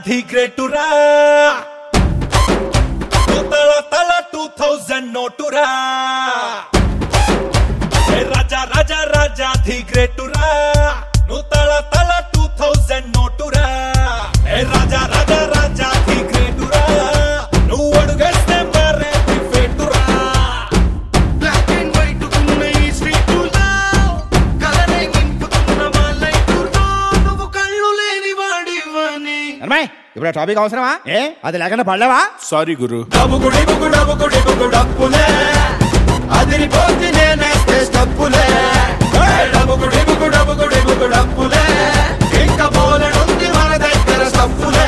ధీ గ్రేటురా తల తల 2000 నోటురా రాజా రాజా రాజా ధీ గ్రేటురా నువ్వు తల తల 2000 నోటురా రాజా రాజా రాజా ధీ గ్రేటురా నువ్వు అడుగేస్తే మరే ఫేటురా బ్లాక్ అండ్ వైట్ ఉన్న ఈ స్ట్రీట్ లో కలరే నింపుతున్న వాళ్ళైతున్నా నువ్వు కళ్ళు లేని వాడివని అమ్మాయి ఇప్పుడు టాపిక్ అవసరమా అది లేకుండా పడలేవా? సారీ గురు డబ్బుకుడి డబ్బులే అదిరిపోతే నేనేస్తే స్టప్పులే డబ్బుకుడి డబ్బులే ఇంకా బోలెడుంది మన దగ్గర స్టప్పులే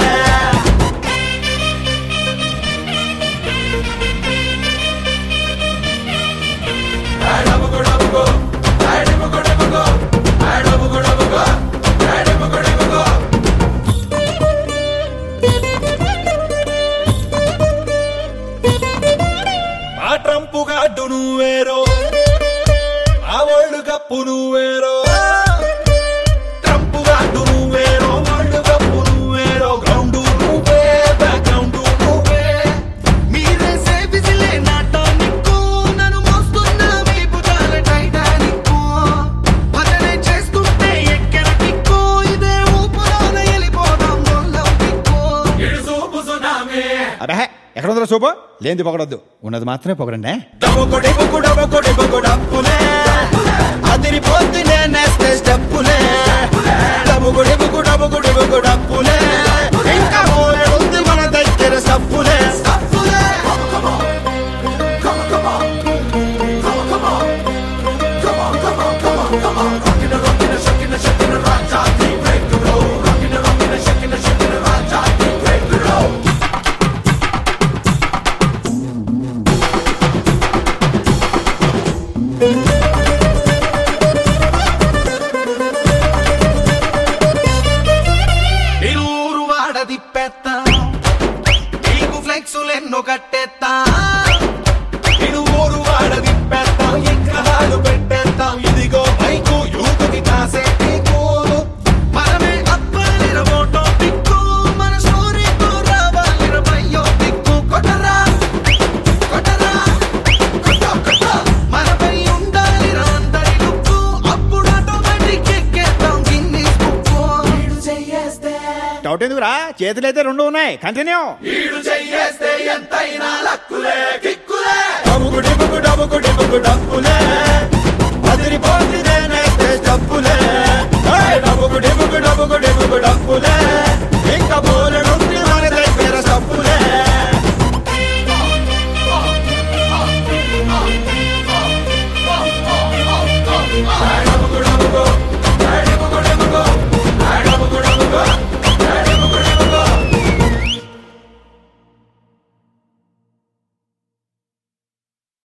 ఆ ట్రంపు గాడ్డు నువ్వేరో ఆ వరల్డ్ కప్పు నువ్వేరో ట్రంపు గాడ్డు నువ్వేరో వరల్డ్ కప్పు నువ్వేరో గ్రౌండ్ నువ్వే బ్యాక్గ్రౌండ్ నువ్వే మీరే సేవిజిలే నాటానిక్కు నన్ను మోస్తున్న మీ భుజాల టైటానిక్కు భజనే చేస్తుంటే ఎక్కెర కిక్కు ఇదే ఊపులోన వెళ్ళిపోదాం గొల్లం కిక్కు ఇడు సూపు సునామీ అబ్బే ఎక్కడ ఉందో సూపు లేనిది పొగడొద్దు, ఉన్నది మాత్రమే పొగడండి. డబ్బుకుడి డబ్బులే అదిరిపోతే నేనేస్తే స్టెప్పులే డబ్బుకుడి డబ్బులే ఇంకా బోలెడుంది మన దగ్గర స్టప్పులే నిరూరు వాడ తిప్పేత్తా నీకు ఫ్లెక్సులెన్నో కట్టేత్తా ఇడు ఊరు వాడ దింపేస్తాం ఎక్కడాలు పెట్టేస్తాం ఇదిగో బైకు యూతుకి కాసే నీకు మనమే అప్పాలిర మోటో దిక్కు మన స్టోరీతో రావాలిర బయ్యో దిక్కు కొట్టరా మనపై ఉండాలిర అందరి లుక్కు అప్పుడు ఆటోమేటిక్ ఎక్కేద్దాం గిన్నీస్ బుక్కు వీడు చెయ్యేస్తే డౌట్ ఎందుకురా, చేతులైతే రెండు ఉన్నాయి. కంటిన్యూ. వీడు చెయ్యేస్తే ఎంతైనా లక్కులే కిక్కులే డబ్బుకుడి